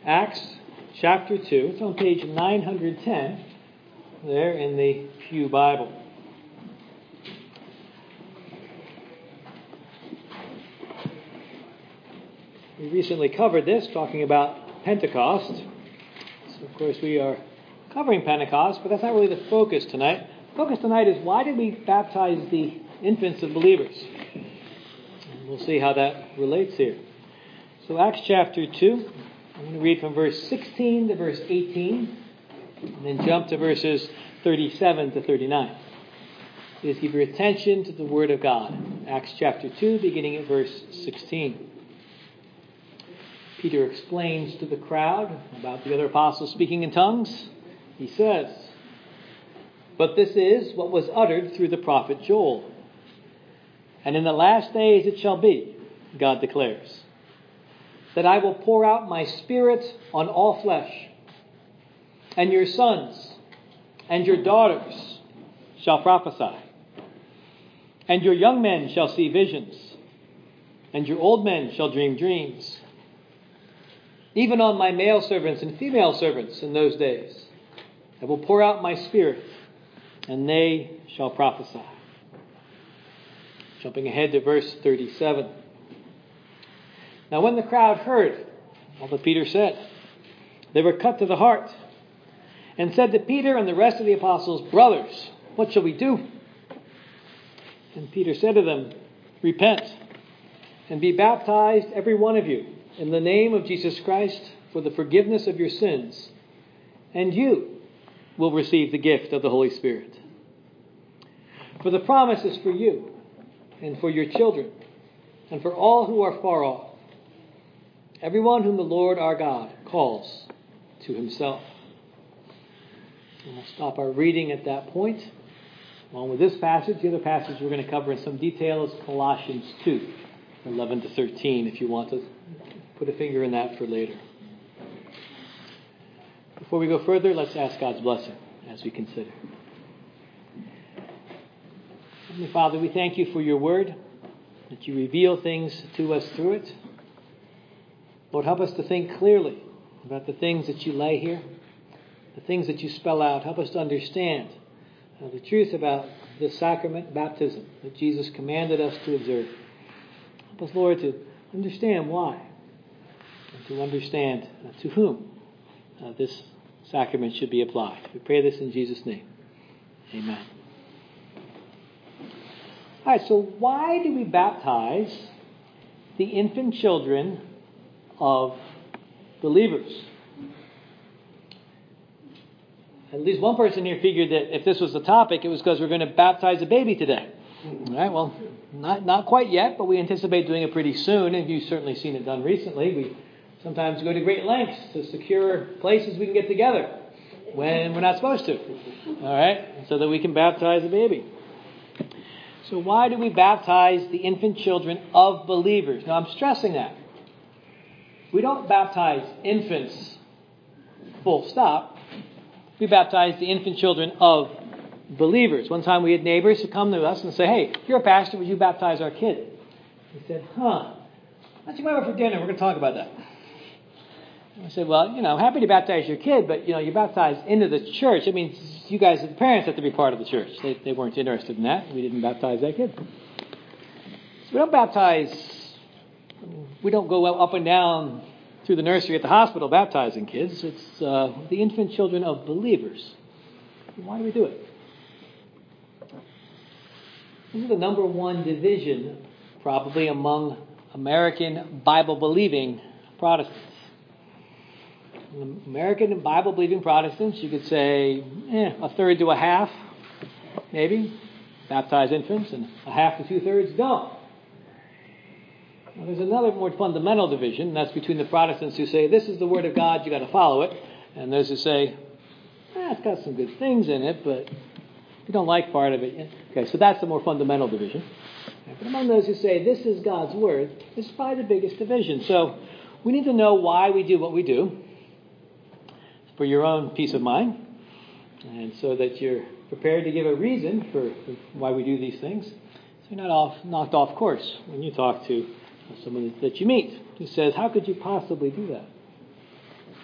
Acts chapter 2. It's on page 910 there in the Pew Bible. We recently covered this, talking about Pentecost. So, of course, we are covering Pentecost, but that's not really the focus tonight. The focus tonight is, why did we baptize the infants of believers? And we'll see how that relates here. So Acts chapter 2, I'm going to read from verse 16 to verse 18, and then jump to verses 37 to 39. Please give your attention to the Word of God. Acts chapter 2, beginning at verse 16. Peter explains to the crowd about the other apostles speaking in tongues. He says, "But this is what was uttered through the prophet Joel. And in the last days it shall be, God declares, that I will pour out my Spirit on all flesh, and your sons and your daughters shall prophesy, and your young men shall see visions, and your old men shall dream dreams. Even on my male servants and female servants in those days I will pour out my Spirit, and they shall prophesy." Jumping ahead to verse 37. Now when the crowd heard all that Peter said, they were cut to the heart, and said to Peter and the rest of the apostles, "Brothers, what shall we do?" And Peter said to them, "Repent, and be baptized every one of you in the name of Jesus Christ for the forgiveness of your sins, and you will receive the gift of the Holy Spirit. For the promise is for you, and for your children, and for all who are far off, everyone whom the Lord our God calls to himself." And we'll stop our reading at that point. Along with this passage, the other passage we're going to cover in some detail is Colossians 2, 11 to 13, if you want to put a finger in that for later. Before we go further, let's ask God's blessing as we consider. Heavenly Father, we thank you for your word, that you reveal things to us through it. Lord, help us to think clearly about the things that you lay here, the things that you spell out. Help us to understand the truth about the sacrament, baptism, that Jesus commanded us to observe. Help us, Lord, to understand why, and to understand to whom this sacrament should be applied. We pray this in Jesus' name. Amen. All right, so why do we baptize the infant children of believers? At least one person here figured that if this was the topic, it was because we're going to baptize a baby today. All right, well, not quite yet, but we anticipate doing it pretty soon, and you've certainly seen it done recently. We sometimes go to great lengths to secure places we can get together when we're not supposed to. All right, so that we can baptize a baby. So why do we baptize the infant children of believers? Now, I'm stressing that. We don't baptize infants, full stop. We baptize the infant children of believers. One time we had neighbors who come to us and say, "Hey, you're a pastor, would you baptize our kid?" We said, "Let's come over for dinner. We're going to talk about that." And I said, "Well, happy to baptize your kid, but, you're baptized into the church. It means you guys, the parents, have to be part of the church." They weren't interested in that. We didn't baptize that kid. So we don't baptize, we don't go up and down through the nursery at the hospital baptizing kids. It's the infant children of believers. Why do we do it? This is the number one division, probably, among American Bible-believing Protestants. American Bible-believing Protestants, you could say a third to a half, maybe, baptize infants, and a half to two-thirds don't. Now, there's another more fundamental division, and that's between the Protestants who say, "This is the Word of God, you got to follow it," and those who say, "It's got some good things in it, but we don't like part of it." Okay, so that's the more fundamental division. But among those who say, "This is God's Word," this is probably the biggest division. So we need to know why we do what we do, for your own peace of mind, and so that you're prepared to give a reason for why we do these things, so you're not knocked off course when you talk to someone that you meet who says, "How could you possibly do that?"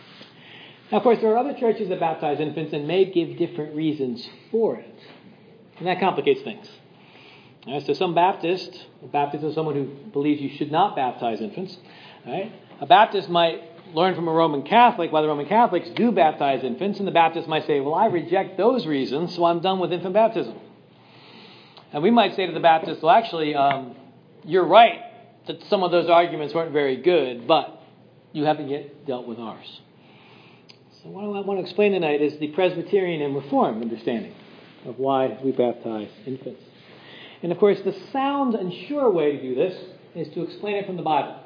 Now, of course, there are other churches that baptize infants and may give different reasons for it. And that complicates things. All right, so some Baptist is someone who believes you should not baptize infants. All right? A Baptist might learn from a Roman Catholic why the Roman Catholics do baptize infants, and the Baptist might say, well, I reject those reasons, so I'm done with infant baptism. And we might say to the Baptist, well, actually, you're right that some of those arguments weren't very good, but you haven't yet dealt with ours. So what I want to explain tonight is the Presbyterian and Reformed understanding of why we baptize infants. And of course, the sound and sure way to do this is to explain it from the Bible.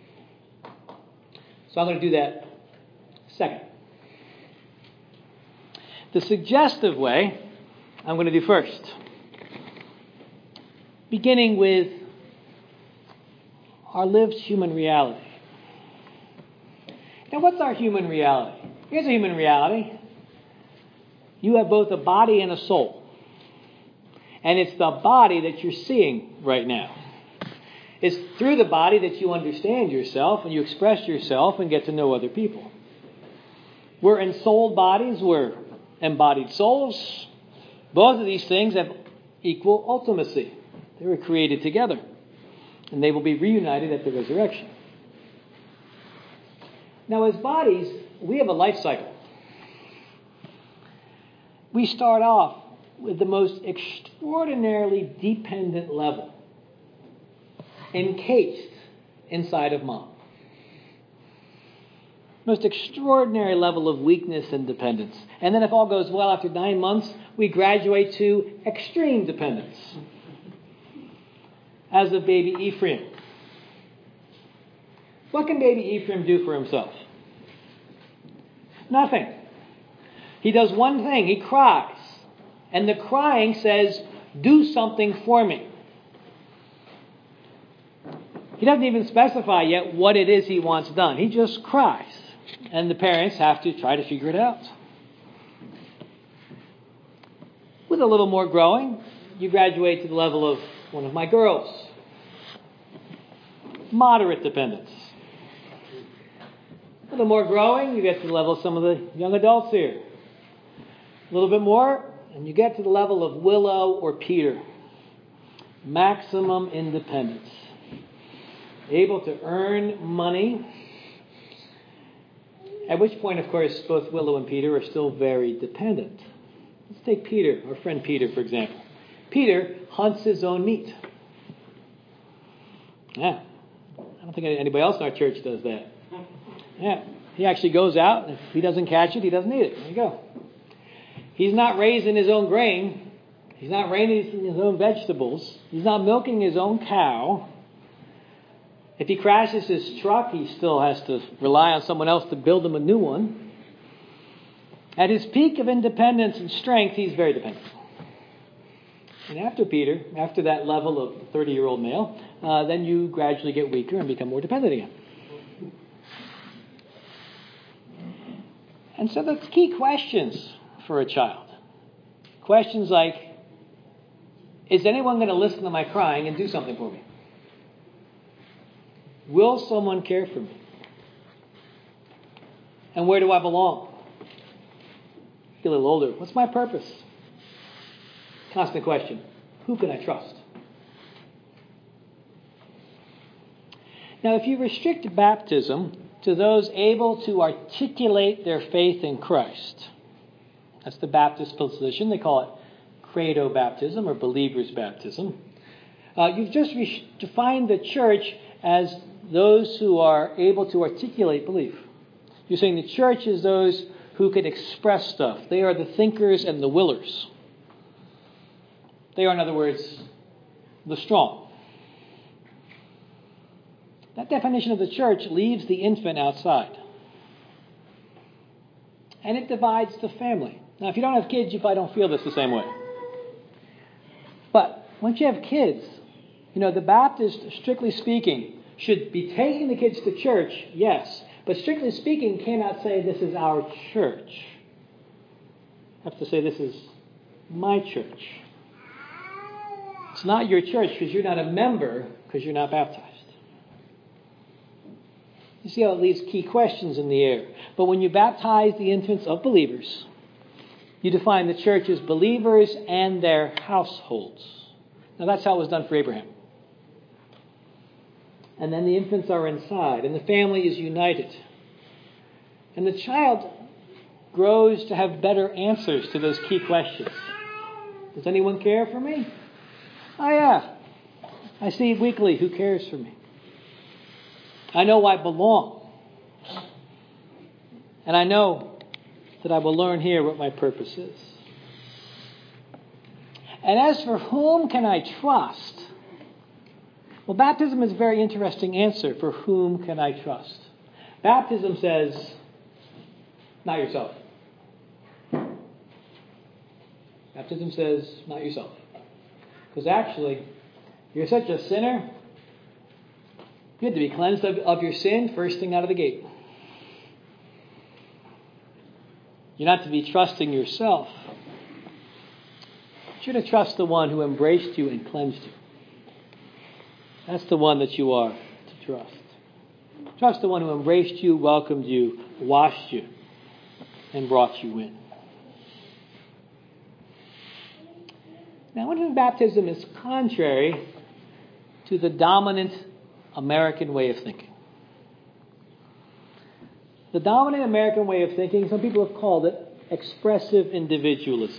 So I'm going to do that second. The suggestive way I'm going to do first. Beginning with our lived human reality. Now, what's our human reality? Here's a human reality. You have both a body and a soul. And it's the body that you're seeing right now. It's through the body that you understand yourself and you express yourself and get to know other people. We're ensouled bodies. We're embodied souls. Both of these things have equal ultimacy. They were created together. And they will be reunited at the resurrection. Now, as bodies, we have a life cycle. We start off with the most extraordinarily dependent level, encased inside of mom. Most extraordinary level of weakness and dependence. And then if all goes well, after 9 months, we graduate to extreme dependence. As of baby Ephraim. What can baby Ephraim do for himself? Nothing. He does one thing. He cries. And the crying says, do something for me. He doesn't even specify yet what it is he wants done. He just cries. And the parents have to try to figure it out. With a little more growing, you graduate to the level of one of my girls. Moderate dependence. A little more growing, you get to the level of some of the young adults here. A little bit more, and you get to the level of Willow or Peter. Maximum independence. Able to earn money. At which point, of course, both Willow and Peter are still very dependent. Let's take Peter, our friend Peter, for example. Peter hunts his own meat. Yeah. I don't think anybody else in our church does that. Yeah. He actually goes out, and if he doesn't catch it, he doesn't eat it. There you go. He's not raising his own grain. He's not raising his own vegetables. He's not milking his own cow. If he crashes his truck, he still has to rely on someone else to build him a new one. At his peak of independence and strength, he's very dependent. And after Peter, after that level of 30-year-old male, then you gradually get weaker and become more dependent again. And so the key questions for a child. Questions like, is anyone going to listen to my crying and do something for me? Will someone care for me? And where do I belong? Get a little older. What's my purpose? Constant question. Who can I trust? Now, if you restrict baptism to those able to articulate their faith in Christ, that's the Baptist position. They call it credo baptism or believer's baptism. You've just defined the church as those who are able to articulate belief. You're saying the church is those who can express stuff. They are the thinkers and the willers. They are, in other words, the strong. That definition of the church leaves the infant outside. And it divides the family. Now, if you don't have kids, you probably don't feel this the same way. But once you have kids, the Baptist, strictly speaking, should be taking the kids to church, yes. But strictly speaking, cannot say this is our church. Have to say this is my church. It's not your church because you're not a member, because you're not baptized. You see how it leaves key questions in the air. But when you baptize the infants of believers, you define the church as believers and their households. Now that's how it was done for Abraham. And then the infants are inside, and the family is united. And the child grows to have better answers to those key questions. Does anyone care for me? Oh yeah. I see weekly who cares for me. I know I belong. And I know that I will learn here what my purpose is. And as for whom can I trust? Well, baptism is a very interesting answer for whom can I trust. Baptism says, not yourself. Baptism says, not yourself. Because actually, you're such a sinner, you have to be cleansed of your sin first thing out of the gate. You're not to be trusting yourself. You're to trust the one who embraced you and cleansed you. That's the one that you are to trust. Trust the one who embraced you, welcomed you, washed you, and brought you in. Now, infant baptism is contrary to the dominant American way of thinking. The dominant American way of thinking, some people have called it expressive individualism.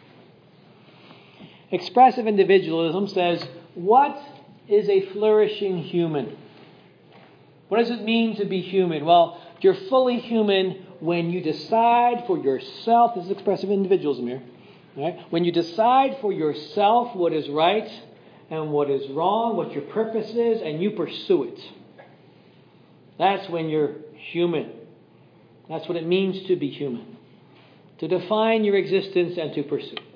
Expressive individualism says, what is a flourishing human? What does it mean to be human? Well, you're fully human when you decide for yourself. This is expressive individualism here. Right? When you decide for yourself what is right and what is wrong, what your purpose is, and you pursue it. That's when you're human. That's what it means to be human. To define your existence and to pursue it.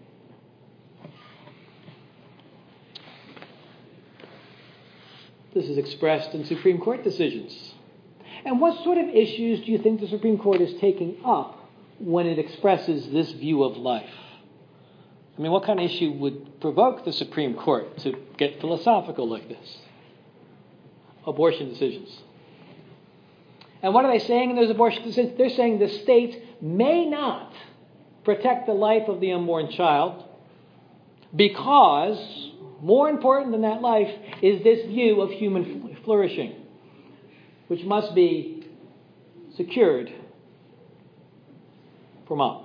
This is expressed in Supreme Court decisions. And what sort of issues do you think the Supreme Court is taking up when it expresses this view of life? I mean, what kind of issue would provoke the Supreme Court to get philosophical like this? Abortion decisions. And what are they saying in those abortion decisions? They're saying the state may not protect the life of the unborn child because, more important than that life, is this view of human flourishing, which must be secured for mom.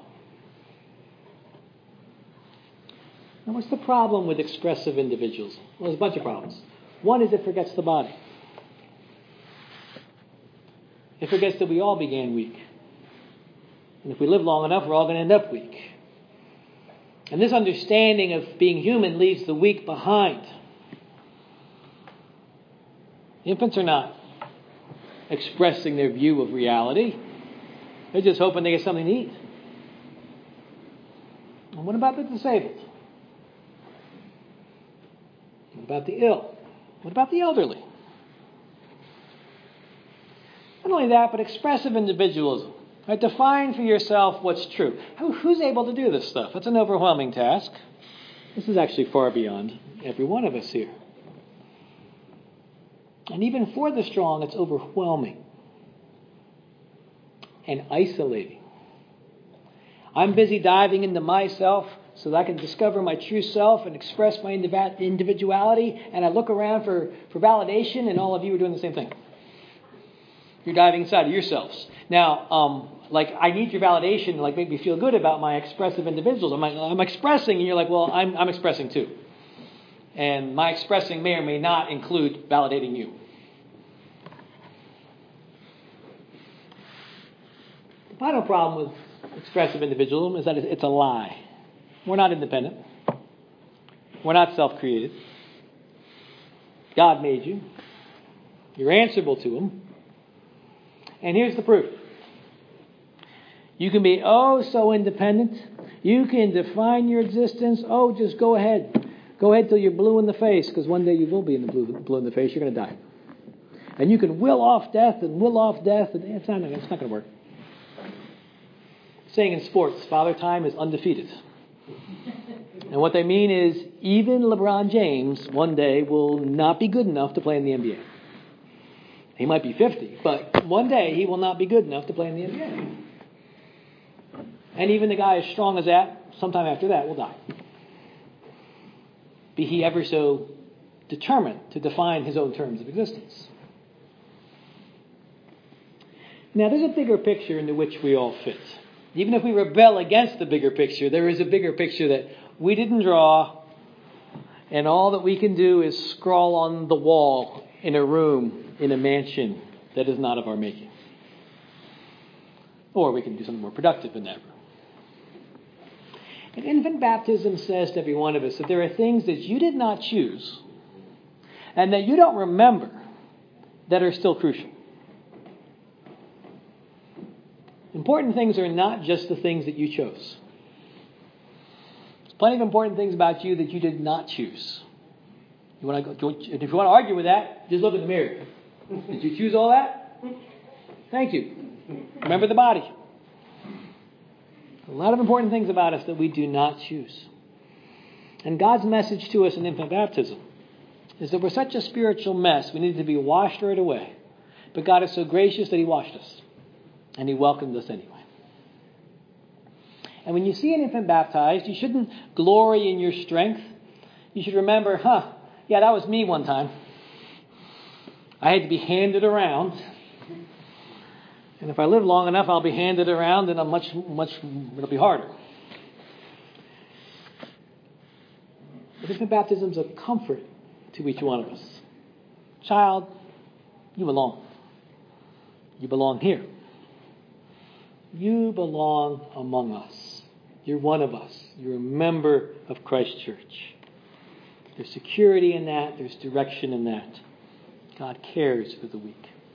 Now, what's the problem with expressive individualism? Well, there's a bunch of problems. One is it forgets the body. It forgets that we all began weak. And if we live long enough, we're all going to end up weak. And this understanding of being human leaves the weak behind. Infants are not expressing their view of reality. They're just hoping they get something to eat. And what about the disabled? What about the ill? What about the elderly? Not only that, but expressive individualism. Right? Define for yourself what's true. Who's able to do this stuff? It's an overwhelming task. This is actually far beyond every one of us here. And even for the strong, it's overwhelming and isolating. I'm busy diving into myself so that I can discover my true self and express my individuality, and I look around for validation, and all of you are doing the same thing. You're diving inside of yourselves. Now, I need your validation to make me feel good about my expressive individuals. I'm expressing, and you're like, well, I'm expressing too. And my expressing may or may not include validating you. The final problem with expressive individualism is that it's a lie. We're not independent. We're not self-created. God made you. You're answerable to Him. And here's the proof. You can be so independent. You can define your existence. Just go ahead. Go ahead till you're blue in the face, because one day you will be in the blue in the face. You're going to die. And you can will off death, and it's not going to work. Saying in sports, Father Time is undefeated. And what they mean is even LeBron James one day will not be good enough to play in the NBA. He might be 50, but one day he will not be good enough to play in the NBA. And even the guy as strong as that, sometime after that, will die. Be he ever so determined to define his own terms of existence. Now, there's a bigger picture into which we all fit. Even if we rebel against the bigger picture, there is a bigger picture that we didn't draw, and all that we can do is scrawl on the wall in a room, in a mansion that is not of our making. Or we can do something more productive in that room. And infant baptism says to every one of us that there are things that you did not choose and that you don't remember that are still crucial. Important things are not just the things that you chose. There's plenty of important things about you that you did not choose. If you want to argue with that, just look in the mirror. Did you choose all that? Thank you. Remember the body. A lot of important things about us that we do not choose. And God's message to us in infant baptism is that we're such a spiritual mess, we need to be washed right away. But God is so gracious that He washed us. And He welcomed us anyway. And when you see an infant baptized, you shouldn't glory in your strength. You should remember, that was me one time. I had to be handed around. And if I live long enough, I'll be handed around, and it'll be harder. But infant baptism is a comfort to each one of us. Child, you belong. You belong here. You belong among us. You're one of us. You're a member of Christ Church. There's security in that. There's direction in that. God cares for the weak.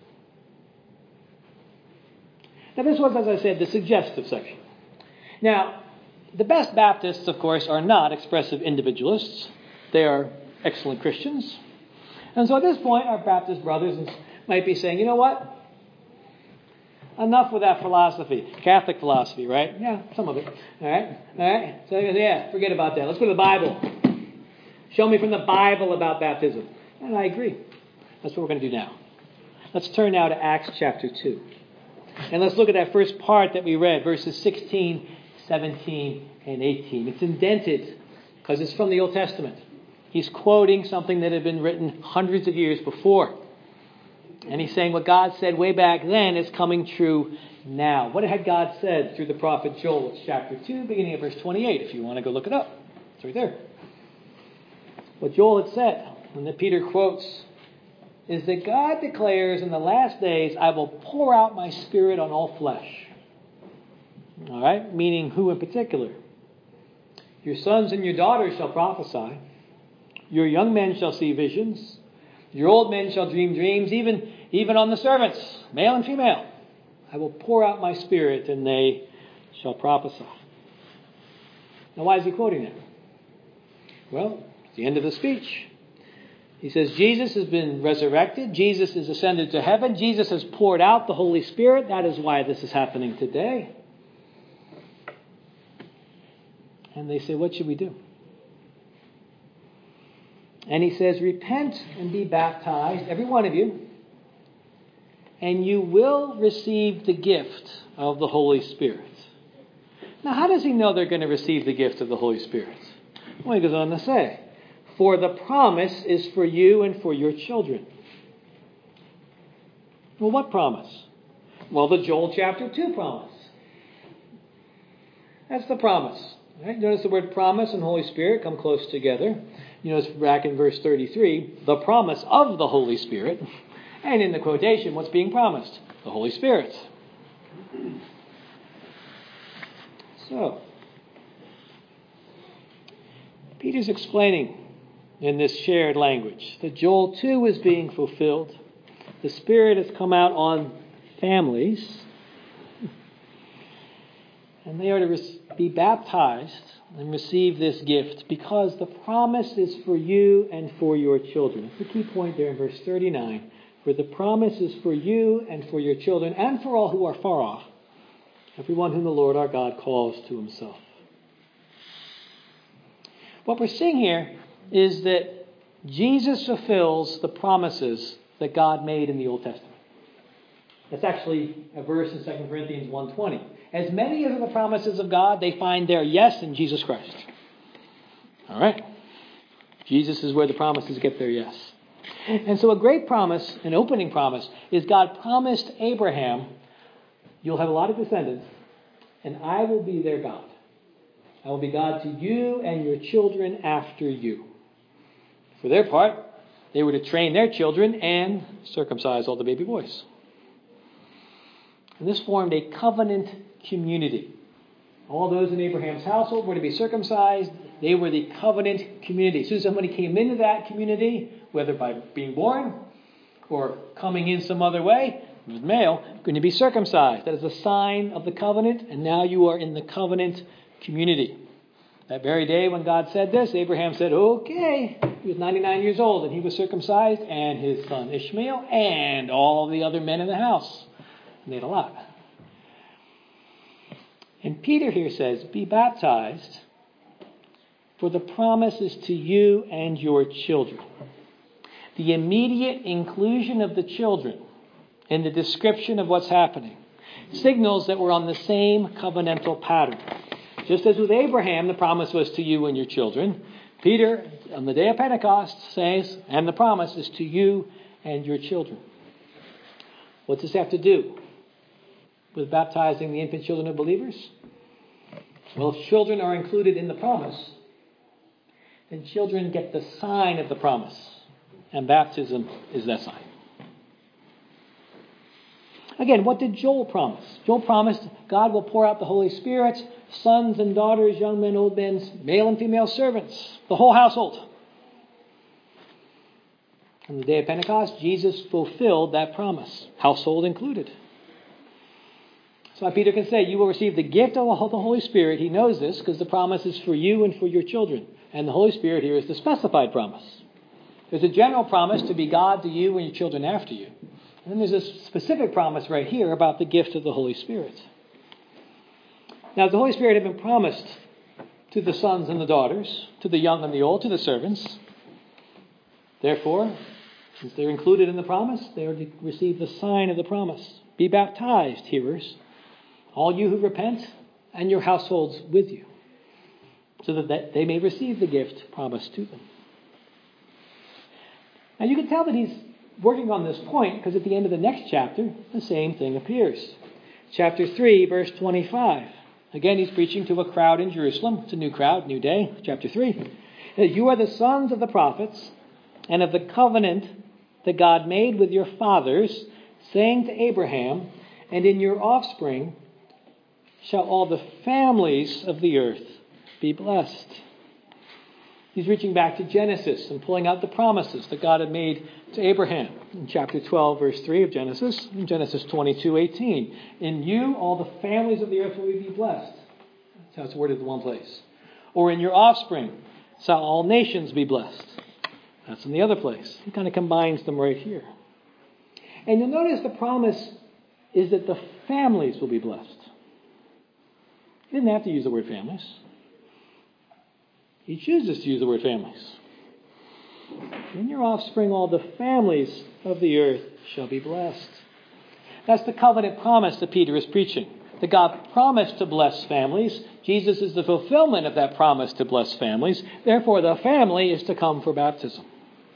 Now, this was, as I said, the suggestive section. Now, the best Baptists, of course, are not expressive individualists. They are excellent Christians. And so at this point, our Baptist brothers might be saying, you know what? Enough with that philosophy. Catholic philosophy, right? Yeah, some of it. All right? So, forget about that. Let's go to the Bible. Show me from the Bible about baptism. And I agree. That's what we're going to do now. Let's turn now to Acts chapter 2. And let's look at that first part that we read, verses 16, 17, and 18. It's indented because it's from the Old Testament. He's quoting something that had been written hundreds of years before. And he's saying what God said way back then is coming true now. What had God said through the prophet Joel? It's chapter 2, beginning of verse 28, if you want to go look it up. It's right there. What Joel had said, and that Peter quotes, is that God declares in the last days, I will pour out my Spirit on all flesh. All right? Meaning who in particular? Your sons and your daughters shall prophesy. Your young men shall see visions. Your old men shall dream dreams, even on the servants, male and female. I will pour out my Spirit and they shall prophesy. Now why is he quoting that? Well, it's the end of the speech. He says Jesus has been resurrected. Jesus has ascended to heaven. Jesus has poured out the Holy Spirit. That is why this is happening today. And they say, what should we do? And he says, repent and be baptized, every one of you, and you will receive the gift of the Holy Spirit. Now, how does he know they're going to receive the gift of the Holy Spirit? Well, he goes on to say, for the promise is for you and for your children. Well, what promise? Well, the Joel chapter 2 promise. That's the promise. Right? Notice the word promise and Holy Spirit come close together. You notice back in verse 33, the promise of the Holy Spirit. And in the quotation, what's being promised? The Holy Spirit. So, Peter's explaining in this shared language that Joel 2 is being fulfilled. The Spirit has come out on families. And they are to be baptized and receive this gift because the promise is for you and for your children. That's the key point there in verse 39. For the promise is for you and for your children and for all who are far off, everyone whom the Lord our God calls to himself. What we're seeing here is that Jesus fulfills the promises that God made in the Old Testament. That's actually a verse in 2 Corinthians 1:20. As many as are the promises of God, they find their yes in Jesus Christ. All right. Jesus is where the promises get their yes. And so a great promise, an opening promise, is God promised Abraham, you'll have a lot of descendants, and I will be their God. I will be God to you and your children after you. For their part, they were to train their children and circumcise all the baby boys. And this formed a covenant community. All those in Abraham's household were to be circumcised. They were the covenant community. As soon as somebody came into that community, whether by being born or coming in some other way, it was male, going to be circumcised. That is a sign of the covenant, and now you are in the covenant community. That very day when God said this, Abraham said, okay. He was 99 years old, and he was circumcised, and his son Ishmael, and all the other men in the house. And they had a lot. And Peter here says, be baptized, for the promise is to you and your children. The immediate inclusion of the children in the description of what's happening signals that we're on the same covenantal pattern. Just as with Abraham, the promise was to you and your children, Peter, on the day of Pentecost, says, and the promise is to you and your children. What's this have to do with baptizing the infant children of believers? Well, if children are included in the promise, then children get the sign of the promise, and baptism is that sign. Again, what did Joel promise? Joel promised God will pour out the Holy Spirit, sons and daughters, young men, old men, male and female servants, the whole household. On the day of Pentecost, Jesus fulfilled that promise, household included. So Peter can say, you will receive the gift of the Holy Spirit. He knows this because the promise is for you and for your children. And the Holy Spirit here is the specified promise. There's a general promise to be God to you and your children after you. And then there's a specific promise right here about the gift of the Holy Spirit. Now, the Holy Spirit had been promised to the sons and the daughters, to the young and the old, to the servants. Therefore, since they're included in the promise, they are to receive the sign of the promise. Be baptized, hearers, all you who repent, and your households with you, so that they may receive the gift promised to them. Now you can tell that he's working on this point because at the end of the next chapter, the same thing appears. Chapter 3, verse 25. Again, he's preaching to a crowd in Jerusalem. It's a new crowd, new day. Chapter 3. You are the sons of the prophets and of the covenant that God made with your fathers, saying to Abraham, and in your offspring shall all the families of the earth be blessed. He's reaching back to Genesis and pulling out the promises that God had made to Abraham in chapter 12, verse 3 of Genesis, in Genesis 22:18. In you, all the families of the earth will be blessed. That's how it's worded in one place. Or in your offspring shall all nations be blessed. That's in the other place. He kind of combines them right here. And you'll notice the promise is that the families will be blessed. He didn't have to use the word families. He chooses to use the word families. In your offspring, all the families of the earth shall be blessed. That's the covenant promise that Peter is preaching. That God promised to bless families. Jesus is the fulfillment of that promise to bless families. Therefore, the family is to come for baptism.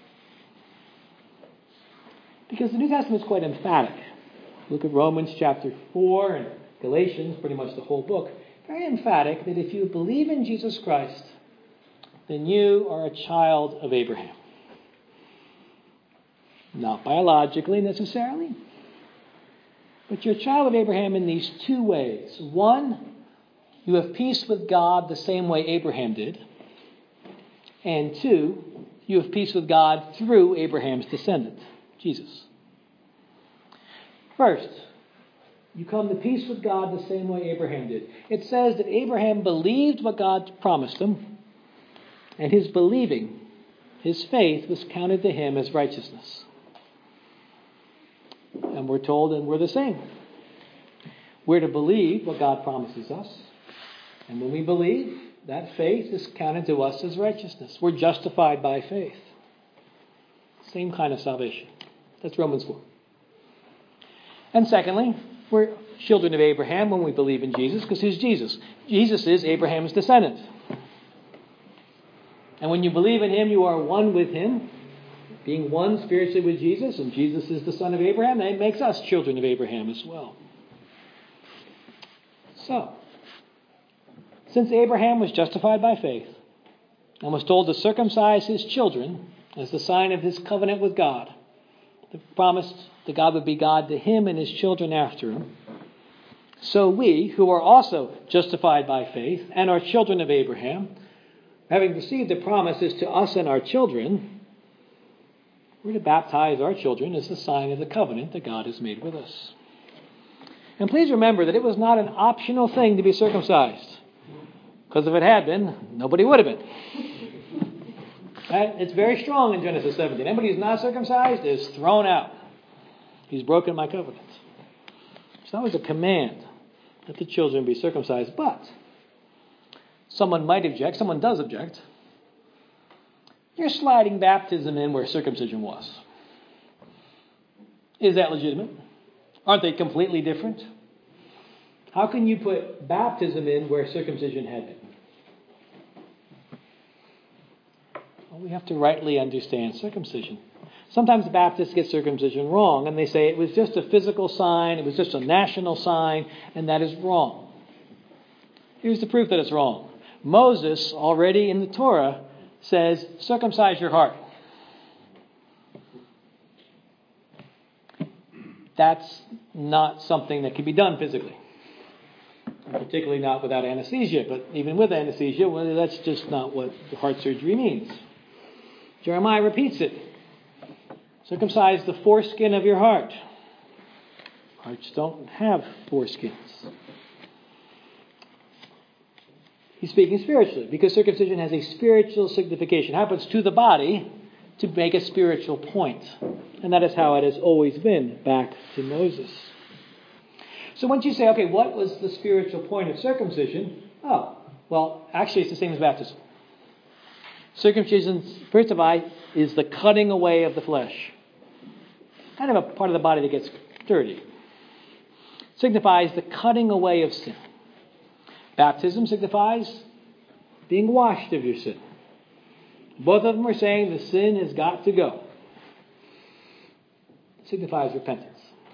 Because the New Testament is quite emphatic. Look at Romans chapter 4 and Galatians, pretty much the whole book. Very emphatic that if you believe in Jesus Christ, then you are a child of Abraham. Not biologically necessarily, but you're a child of Abraham in these two ways. One, you have peace with God the same way Abraham did. And two, you have peace with God through Abraham's descendant, Jesus. First, you come to peace with God the same way Abraham did. It says that Abraham believed what God promised him, and his believing, his faith, was counted to him as righteousness. And we're told, and we're the same. We're to believe what God promises us. And when we believe, that faith is counted to us as righteousness. We're justified by faith. Same kind of salvation. That's Romans 4. And secondly, we're children of Abraham when we believe in Jesus, because who's Jesus? Jesus is Abraham's descendant. And when you believe in him, you are one with him, being one spiritually with Jesus, and Jesus is the son of Abraham, and it makes us children of Abraham as well. So, since Abraham was justified by faith and was told to circumcise his children as the sign of his covenant with God, the promise that God would be God to him and his children after him, so we, who are also justified by faith and are children of Abraham, having received the promises to us and our children, we're to baptize our children as the sign of the covenant that God has made with us. And please remember that it was not an optional thing to be circumcised. Because if it had been, nobody would have been. Right? It's very strong in Genesis 17. Anybody who's not circumcised is thrown out. He's broken my covenant. So that was a command that the children be circumcised. But someone might object, someone does object. You're sliding baptism in where circumcision was. Is that legitimate? Aren't they completely different? How can you put baptism in where circumcision had been? Well, we have to rightly understand circumcision. Sometimes Baptists get circumcision wrong, and they say it was just a physical sign, it was just a national sign, and that is wrong. Here's the proof that it's wrong. Moses, already in the Torah, says, circumcise your heart. That's not something that can be done physically. Particularly not without anesthesia, but even with anesthesia, well, that's just not what the heart surgery means. Jeremiah repeats it. Circumcise the foreskin of your heart. Hearts don't have foreskins. He's speaking spiritually, because circumcision has a spiritual signification. It happens to the body to make a spiritual point. And that is how it has always been back to Moses. So once you say, okay, what was the spiritual point of circumcision? Oh, well, actually it's the same as baptism. Circumcision, first of all, is the cutting away of the flesh. Kind of a part of the body that gets dirty. Signifies the cutting away of sin. Baptism signifies being washed of your sin. Both of them are saying the sin has got to go. It signifies repentance.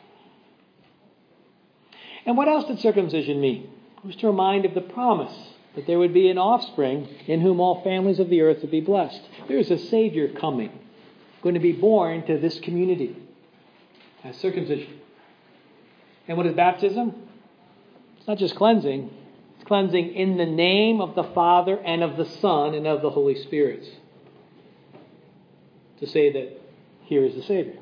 And what else did circumcision mean? It was to remind of the promise that there would be an offspring in whom all families of the earth would be blessed. There is a Savior coming, going to be born to this community. That's circumcision. And what is baptism? It's not just cleansing. It's cleansing in the name of the Father and of the Son and of the Holy Spirit. To say that here is the Savior.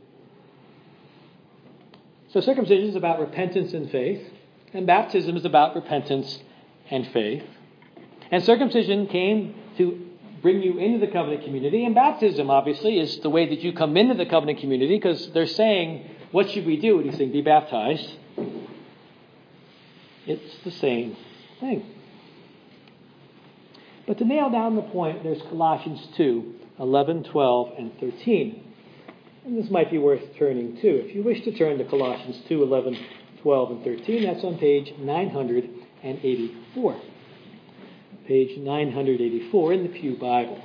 So circumcision is about repentance and faith, and baptism is about repentance and faith. And circumcision came to bring you into the covenant community, and baptism, obviously, is the way that you come into the covenant community, because they're saying, what should we do? And he's saying, be baptized. It's the same thing. But to nail down the point, there's Colossians 2, 11, 12, and 13. And this might be worth turning to. If you wish to turn to Colossians 2, 11, 12, and 13, that's on page 984. Page 984 in the Pew Bible.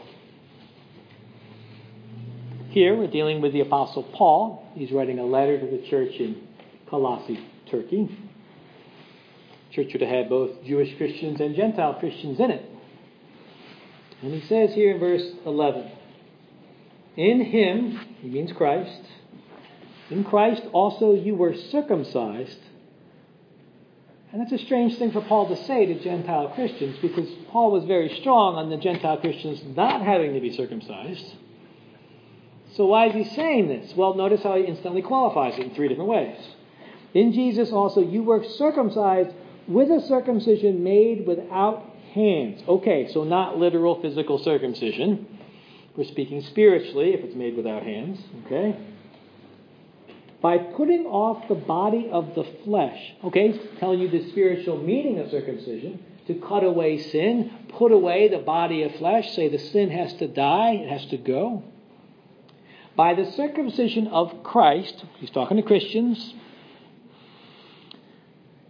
Here we're dealing with the Apostle Paul. He's writing a letter to the church in Colossae, Turkey. The church would have had both Jewish Christians and Gentile Christians in it. And he says here in verse 11, in him, he means Christ, in Christ also you were circumcised. And that's a strange thing for Paul to say to Gentile Christians, because Paul was very strong on the Gentile Christians not having to be circumcised. So why is he saying this? Well, notice how he instantly qualifies it in three different ways. In Jesus also you were circumcised with a circumcision made without hands. Okay, so not literal physical circumcision. We're speaking spiritually if it's made without hands. Okay? By putting off the body of the flesh. Okay, telling you the spiritual meaning of circumcision. To cut away sin. Put away the body of flesh. Say the sin has to die. It has to go. By the circumcision of Christ. He's talking to Christians.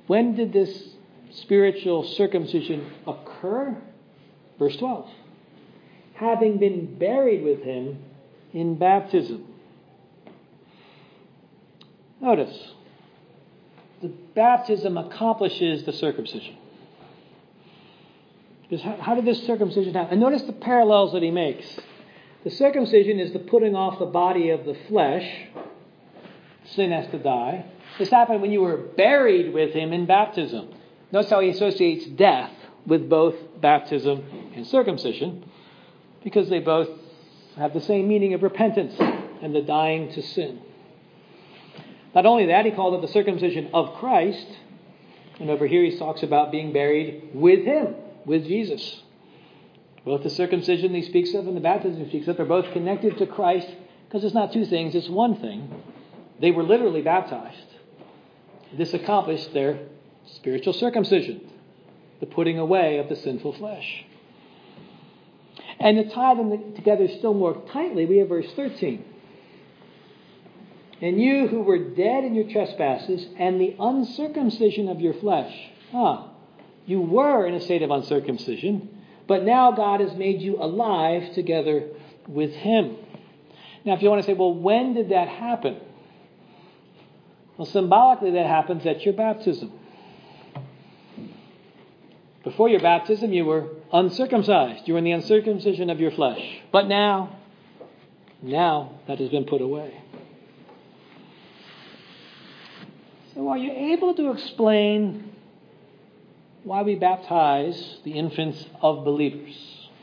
When did this spiritual circumcision occur? Verse 12. Having been buried with him in baptism. Notice, the baptism accomplishes the circumcision. Because how did this circumcision happen? And notice the parallels that he makes. The circumcision is the putting off the body of the flesh. Sin has to die. This happened when you were buried with him in baptism. Notice how he associates death with both baptism and circumcision, because they both have the same meaning of repentance and the dying to sin. Not only that, he called it the circumcision of Christ. And over here he talks about being buried with him, with Jesus. Both the circumcision he speaks of and the baptism he speaks of are both connected to Christ, because it's not two things, it's one thing. They were literally baptized. This accomplished their spiritual circumcision, the putting away of the sinful flesh. And to tie them together still more tightly, we have verse 13. And you who were dead in your trespasses and the uncircumcision of your flesh. You were in a state of uncircumcision, but now God has made you alive together with him. Now, if you want to say, well, when did that happen? Well, symbolically, that happens at your baptism. Before your baptism, you were uncircumcised. You were in the uncircumcision of your flesh. But now that has been put away. So are you able to explain why we baptize the infants of believers?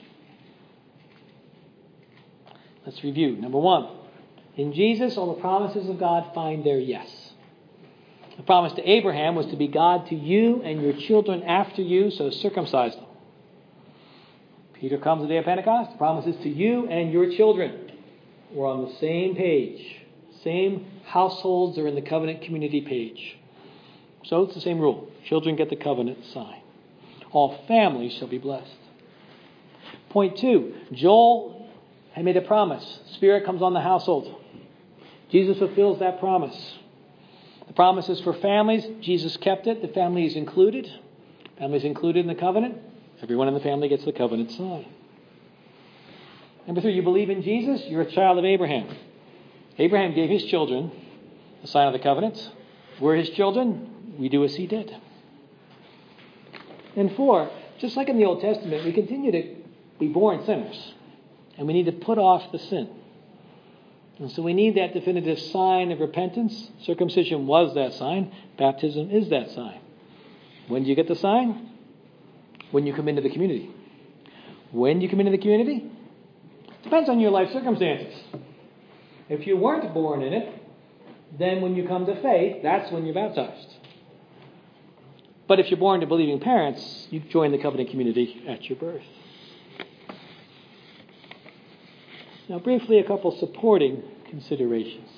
Let's review. Number one, in Jesus, all the promises of God find their yes. The promise to Abraham was to be God to you and your children after you, so circumcise them. Peter comes the day of Pentecost. The promise is to you and your children. We're on the same page. Same households are in the covenant community page. So it's the same rule. Children get the covenant sign. All families shall be blessed. Point 2. Joel had made a promise. Spirit comes on the household. Jesus fulfills that promise. The promise is for families. Jesus kept it. The family is included. Family is included in the covenant. Everyone in the family gets the covenant sign. Number 3, you believe in Jesus, you're a child of Abraham. Abraham gave his children the sign of the covenant. We're his children. We do as he did. And 4, just like in the Old Testament, we continue to be born sinners. And we need to put off the sin. And so we need that definitive sign of repentance. Circumcision was that sign. Baptism is that sign. When do you get the sign? When you come into the community. When you come into the community? Depends on your life circumstances. If you weren't born in it, then when you come to faith, that's when you're baptized. But if you're born to believing parents, you join the covenant community at your birth. Now, briefly, a couple supporting considerations.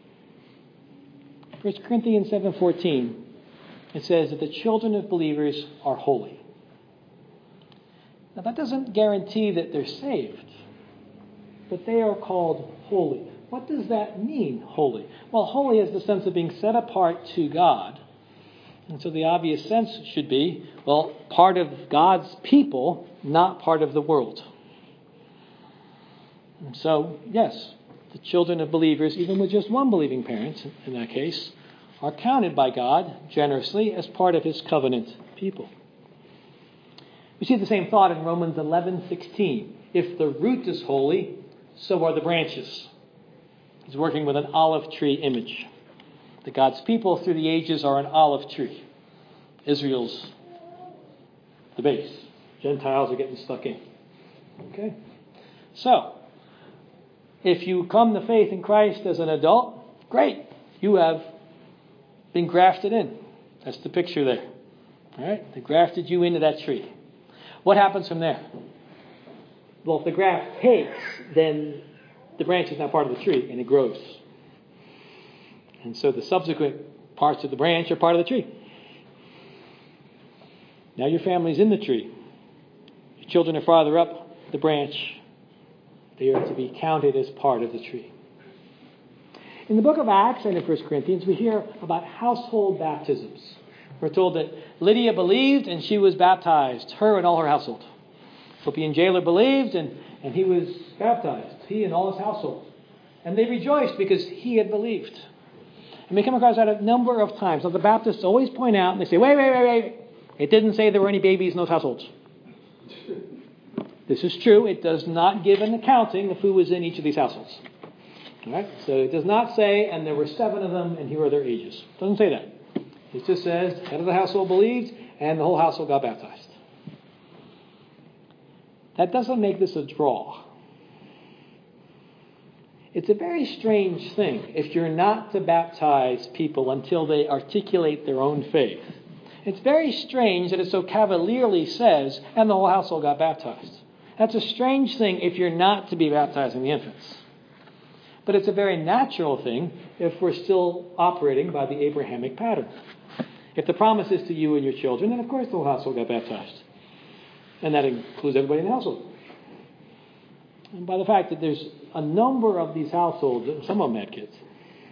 1 Corinthians 7:14, it says that the children of believers are holy. Now, that doesn't guarantee that they're saved, but they are called holy. What does that mean, holy? Well, holy has the sense of being set apart to God. And so the obvious sense should be, well, part of God's people, not part of the world. And so, yes, the children of believers, even with just one believing parent in that case, are counted by God generously as part of his covenant people. We see the same thought in Romans 11:16. If the root is holy, so are the branches. He's working with an olive tree image. That God's people through the ages are an olive tree. Israel's the base. Gentiles are getting stuck in. Okay? So, if you come to faith in Christ as an adult, great. You have been grafted in. That's the picture there. All right? They grafted you into that tree. What happens from there? Well, if the graft takes, then the branch is now part of the tree and it grows. And so the subsequent parts of the branch are part of the tree. Now your family's in the tree. Your children are farther up the branch. They are to be counted as part of the tree. In the book of Acts and in 1 Corinthians, we hear about household baptisms. We're told that Lydia believed and she was baptized, her and all her household. Philippian jailer believed and he was baptized, he and all his household. And they rejoiced because he had believed. And we come across that a number of times. Now the Baptists always point out and they say, wait. It didn't say there were any babies in those households. This is true. It does not give an accounting of who was in each of these households. All right? So it does not say, and there were 7 of them, and here are their ages. It doesn't say that. It just says, head of the household believed, and the whole household got baptized. That doesn't make this a draw. It's a very strange thing if you're not to baptize people until they articulate their own faith. It's very strange that it so cavalierly says, and the whole household got baptized. That's a strange thing if you're not to be baptizing the infants. But it's a very natural thing if we're still operating by the Abrahamic pattern. If the promise is to you and your children, then of course the whole household got baptized. And that includes everybody in the household. And by the fact that there's a number of these households, some of them had kids.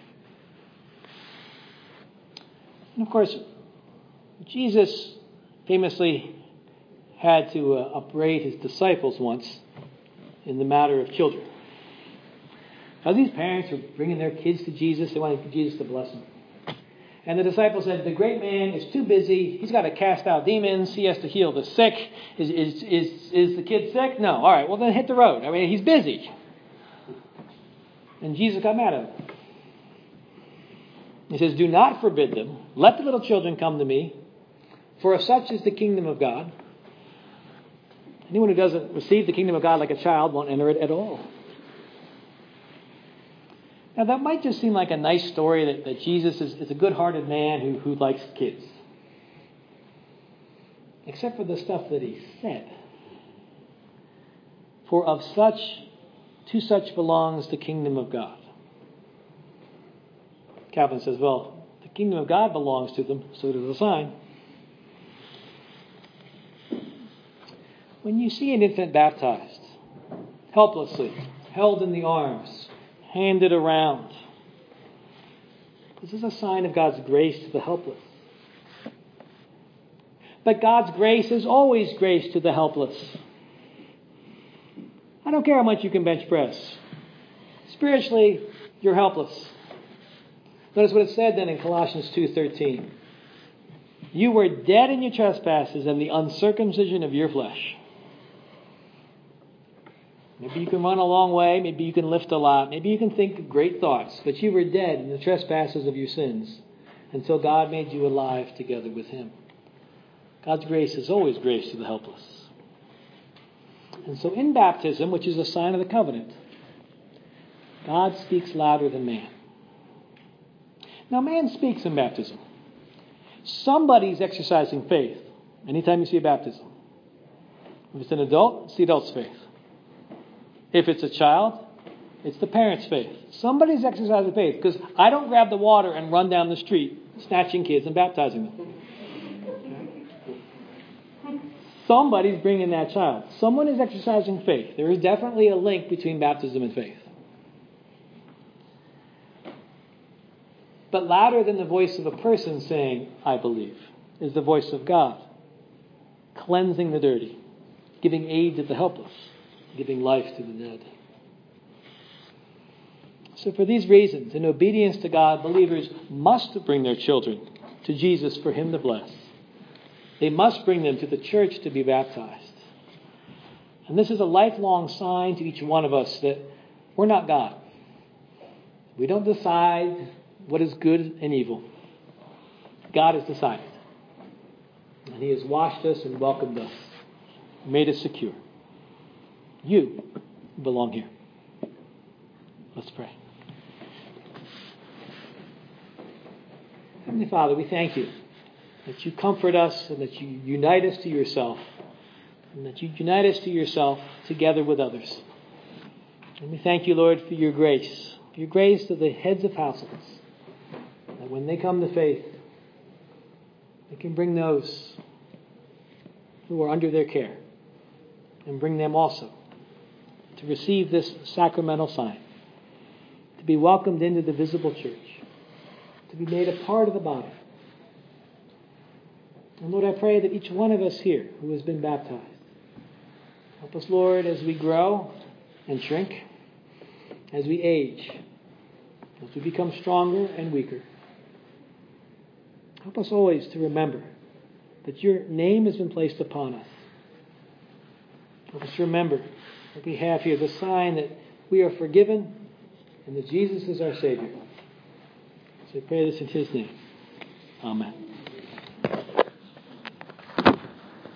And of course, Jesus famously had to upbraid his disciples once in the matter of children. Now these parents were bringing their kids to Jesus. They wanted Jesus to bless them. And the disciples said, the great man is too busy. He's got to cast out demons. He has to heal the sick. Is the kid sick? No. All right, well then hit the road. I mean, he's busy. And Jesus got mad at him. He says, do not forbid them. Let the little children come to me. For of such is the kingdom of God. Anyone who doesn't receive the kingdom of God like a child won't enter it at all. Now that might just seem like a nice story that Jesus is a good-hearted man who likes kids. Except for the stuff that he said. For to such belongs the kingdom of God. Calvin says, well, the kingdom of God belongs to them, so does the sign. When you see an infant baptized, helplessly, held in the arms, handed around, this is a sign of God's grace to the helpless. But God's grace is always grace to the helpless. I don't care how much you can bench press. Spiritually, you're helpless. Notice what it said then in Colossians 2:13. You were dead in your trespasses and the uncircumcision of your flesh. Maybe you can run a long way. Maybe you can lift a lot. Maybe you can think great thoughts. But you were dead in the trespasses of your sins until God made you alive together with Him. God's grace is always grace to the helpless. And so in baptism, which is a sign of the covenant, God speaks louder than man. Now, man speaks in baptism. Somebody's exercising faith anytime you see a baptism. If it's an adult, it's the adult's faith. If it's a child, it's the parent's faith. Somebody's exercising faith, because I don't grab the water and run down the street snatching kids and baptizing them. Somebody's bringing that child. Someone is exercising faith. There is definitely a link between baptism and faith. But louder than the voice of a person saying, I believe, is the voice of God, cleansing the dirty, giving aid to the helpless, giving life to the dead. So for these reasons, in obedience to God, believers must bring their children to Jesus for Him to bless. They must bring them to the church to be baptized. And this is a lifelong sign to each one of us that we're not God. We don't decide what is good and evil. God has decided. And He has washed us and welcomed us, made us secure. You belong here. Let's pray. Heavenly Father, we thank You that You comfort us and that You unite us to Yourself, and that You unite us to Yourself together with others. And we thank You, Lord, for Your grace to the heads of households, that when they come to faith, they can bring those who are under their care and bring them also to receive this sacramental sign, to be welcomed into the visible church, to be made a part of the body. And Lord, I pray that each one of us here who has been baptized, help us, Lord, as we grow and shrink, as we age, as we become stronger and weaker. Help us always to remember that your name has been placed upon us. Help us to remember that we have here the sign that we are forgiven and that Jesus is our Savior. So I pray this in His name. Amen.